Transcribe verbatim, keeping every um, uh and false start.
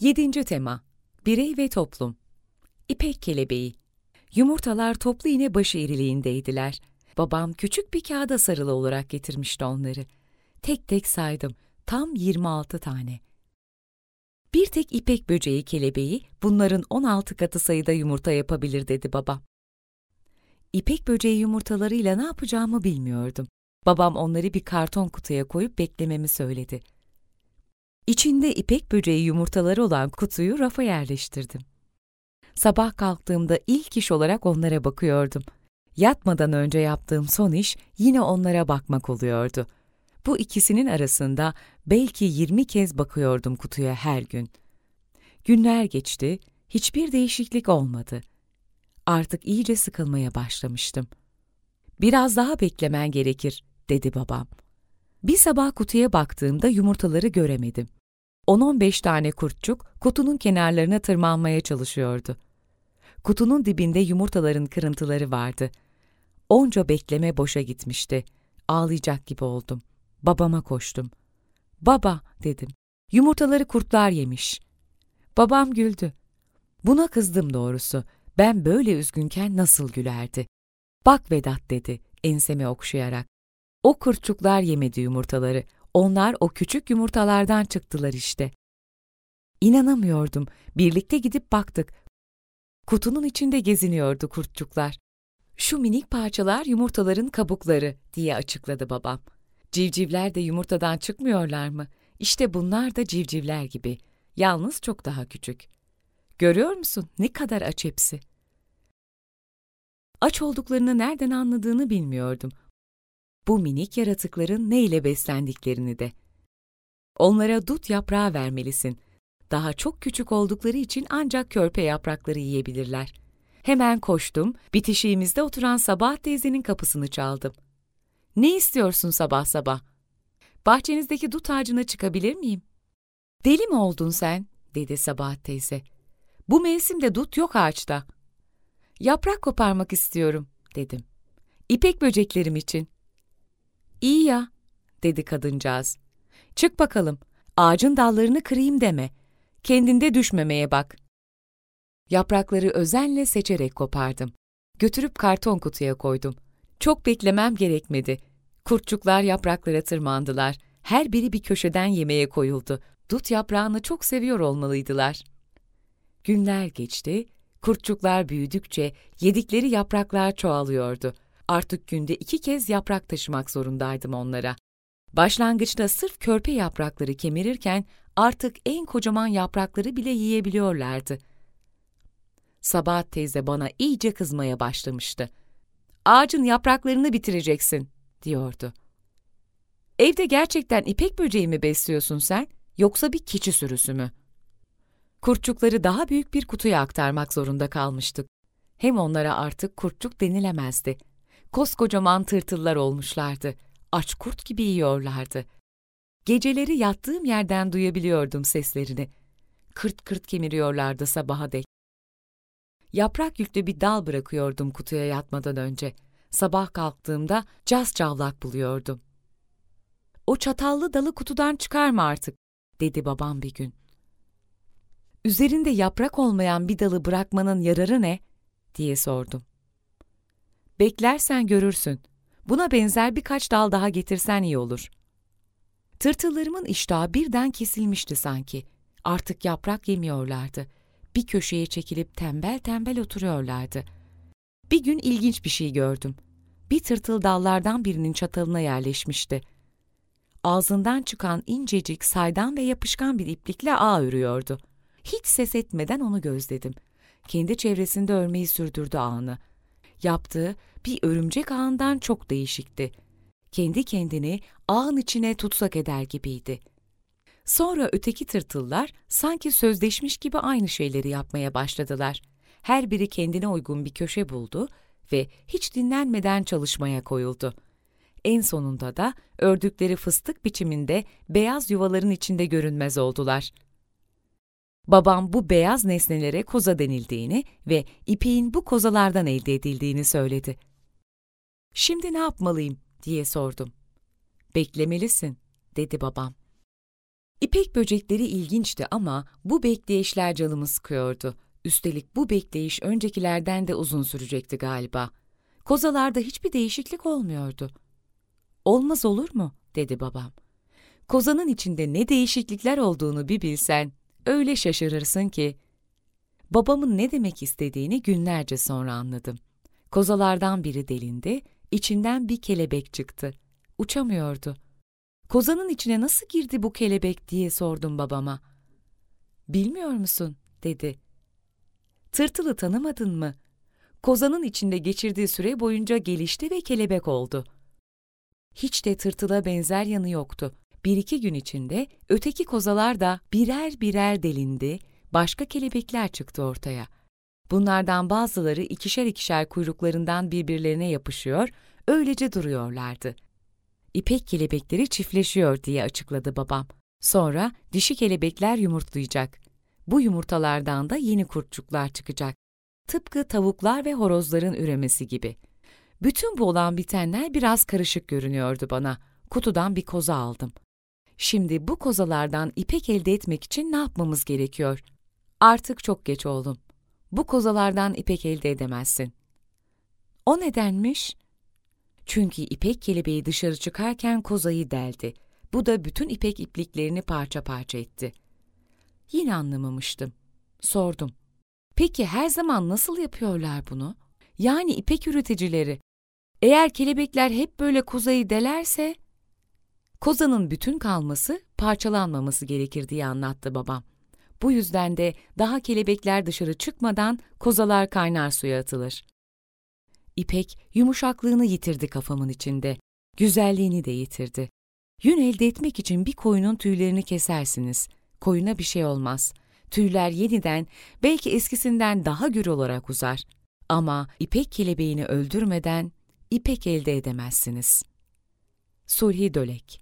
Yedinci tema. Birey ve toplum. İpek kelebeği. Yumurtalar toplu iğne başı iriliğindeydiler. Babam küçük bir kağıda sarılı olarak getirmişti onları. Tek tek saydım. Tam yirmi altı tane. Bir tek ipek böceği kelebeği bunların on altı katı sayıda yumurta yapabilir dedi babam. İpek böceği yumurtalarıyla ne yapacağımı bilmiyordum. Babam onları bir karton kutuya koyup beklememi söyledi. İçinde ipek böceği yumurtaları olan kutuyu rafa yerleştirdim. Sabah kalktığımda ilk iş olarak onlara bakıyordum. Yatmadan önce yaptığım son iş yine onlara bakmak oluyordu. Bu ikisinin arasında belki yirmi kez bakıyordum kutuya her gün. Günler geçti, hiçbir değişiklik olmadı. Artık iyice sıkılmaya başlamıştım. "Biraz daha beklemen gerekir," dedi babam. Bir sabah kutuya baktığımda yumurtaları göremedim. on on beş tane kurtçuk kutunun kenarlarına tırmanmaya çalışıyordu. Kutunun dibinde yumurtaların kırıntıları vardı. Onca bekleme boşa gitmişti. Ağlayacak gibi oldum. Babama koştum. "Baba," dedim, "yumurtaları kurtlar yemiş." Babam güldü. Buna kızdım doğrusu. Ben böyle üzgünken nasıl gülerdi? "Bak Vedat," dedi ensemi okşayarak. "O kurtçuklar yemedi yumurtaları. Onlar o küçük yumurtalardan çıktılar işte." İnanamıyordum. Birlikte gidip baktık. Kutunun içinde geziniyordu kurtçuklar. "Şu minik parçalar yumurtaların kabukları," diye açıkladı babam. "Civcivler de yumurtadan çıkmıyorlar mı? İşte bunlar da civcivler gibi. Yalnız çok daha küçük. Görüyor musun? Ne kadar aç hepsi." Aç olduklarını nereden anladığını bilmiyordum. Bu minik yaratıkların neyle beslendiklerini de. "Onlara dut yaprağı vermelisin. Daha çok küçük oldukları için ancak körpe yaprakları yiyebilirler." Hemen koştum, bitişiğimizde oturan Sabah teyzenin kapısını çaldım. "Ne istiyorsun sabah sabah?" "Bahçenizdeki dut ağacına çıkabilir miyim?" "Deli mi oldun sen?" dedi Sabah teyze. "Bu mevsimde dut yok ağaçta." "Yaprak koparmak istiyorum," dedim. "İpek böceklerim için." "İyi ya," dedi kadıncağız. "Çık bakalım, ağacın dallarını kırayım deme. Kendinde düşmemeye bak." Yaprakları özenle seçerek kopardım. Götürüp karton kutuya koydum. Çok beklemem gerekmedi. Kurtçuklar yapraklara tırmandılar. Her biri bir köşeden yemeğe koyuldu. Dut yaprağını çok seviyor olmalıydılar. Günler geçti. Kurtçuklar büyüdükçe yedikleri yapraklar çoğalıyordu. Artık günde iki kez yaprak taşımak zorundaydım onlara. Başlangıçta sırf körpe yaprakları kemirirken artık en kocaman yaprakları bile yiyebiliyorlardı. Sabah teyze bana iyice kızmaya başlamıştı. "Ağacın yapraklarını bitireceksin," diyordu. "Evde gerçekten ipek böceği mi besliyorsun sen, yoksa bir keçi sürüsü mü?" Kurtçukları daha büyük bir kutuya aktarmak zorunda kalmıştık. Hem onlara artık kurtçuk denilemezdi. Koskocaman tırtıllar olmuşlardı. Aç kurt gibi yiyorlardı. Geceleri yattığım yerden duyabiliyordum seslerini. Kırt kırt kemiriyorlardı sabaha dek. Yaprak yüklü bir dal bırakıyordum kutuya yatmadan önce. Sabah kalktığımda cascavlak buluyordum. "O çatallı dalı kutudan çıkarma artık," dedi babam bir gün. "Üzerinde yaprak olmayan bir dalı bırakmanın yararı ne?" diye sordum. "Beklersen görürsün. Buna benzer birkaç dal daha getirsen iyi olur." Tırtıllarımın iştahı birden kesilmişti sanki. Artık yaprak yemiyorlardı. Bir köşeye çekilip tembel tembel oturuyorlardı. Bir gün ilginç bir şey gördüm. Bir tırtıl dallardan birinin çatalına yerleşmişti. Ağzından çıkan incecik, saydam ve yapışkan bir iplikle ağ örüyordu. Hiç ses etmeden onu gözledim. Kendi çevresinde örmeyi sürdürdü ağını. Yaptığı bir örümcek ağından çok değişikti. Kendi kendini ağın içine tutsak eder gibiydi. Sonra öteki tırtıllar sanki sözleşmiş gibi aynı şeyleri yapmaya başladılar. Her biri kendine uygun bir köşe buldu ve hiç dinlenmeden çalışmaya koyuldu. En sonunda da ördükleri fıstık biçiminde beyaz yuvaların içinde görünmez oldular. Babam bu beyaz nesnelere koza denildiğini ve ipeğin bu kozalardan elde edildiğini söyledi. "Şimdi ne yapmalıyım?" diye sordum. "Beklemelisin," dedi babam. İpek böcekleri ilginçti ama bu bekleyişler canımı sıkıyordu. Üstelik bu bekleyiş öncekilerden de uzun sürecekti galiba. Kozalarda hiçbir değişiklik olmuyordu. "Olmaz olur mu?" dedi babam. "Kozanın içinde ne değişiklikler olduğunu bir bilsen, öyle şaşırırsın ki." Babamın ne demek istediğini günlerce sonra anladım. Kozalardan biri delindi, içinden bir kelebek çıktı. Uçamıyordu. "Kozanın içine nasıl girdi bu kelebek?" diye sordum babama. "Bilmiyor musun?" dedi. "Tırtılı tanımadın mı? Kozanın içinde geçirdiği süre boyunca gelişti ve kelebek oldu." Hiç de tırtıla benzer yanı yoktu. Bir iki gün içinde öteki kozalar da birer birer delindi, başka kelebekler çıktı ortaya. Bunlardan bazıları ikişer ikişer kuyruklarından birbirlerine yapışıyor, öylece duruyorlardı. "İpek kelebekleri çiftleşiyor," diye açıkladı babam. "Sonra dişi kelebekler yumurtlayacak. Bu yumurtalardan da yeni kurtçuklar çıkacak. Tıpkı tavuklar ve horozların üremesi gibi." Bütün bu olan bitenler biraz karışık görünüyordu bana. Kutudan bir koza aldım. "Şimdi bu kozalardan ipek elde etmek için ne yapmamız gerekiyor?" "Artık çok geç oğlum. Bu kozalardan ipek elde edemezsin." "O nedenmiş?" "Çünkü ipek kelebeği dışarı çıkarken kozayı deldi. Bu da bütün ipek ipliklerini parça parça etti." Yine anlamamıştım. Sordum. "Peki her zaman nasıl yapıyorlar bunu? Yani ipek üreticileri, eğer kelebekler hep böyle kozayı delerse..." "Kozanın bütün kalması, parçalanmaması gerekir," diye anlattı babam. "Bu yüzden de daha kelebekler dışarı çıkmadan kozalar kaynar suya atılır." İpek yumuşaklığını yitirdi kafamın içinde. Güzelliğini de yitirdi. Yün elde etmek için bir koyunun tüylerini kesersiniz. Koyuna bir şey olmaz. Tüyler yeniden, belki eskisinden daha gür olarak uzar. Ama ipek kelebeğini öldürmeden ipek elde edemezsiniz. Sulhi Dölek.